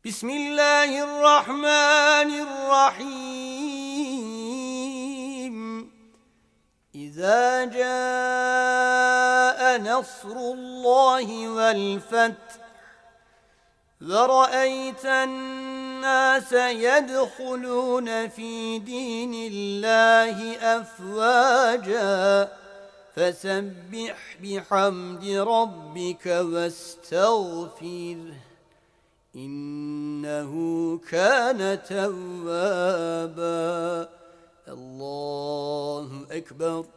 بسم الله الرحمن الرحيم إذا جاء نصر الله والفتح ورأيت الناس يدخلون في دين الله أفواجا فسبح بحمد ربك واستغفره إنه كان توابا الله أكبر.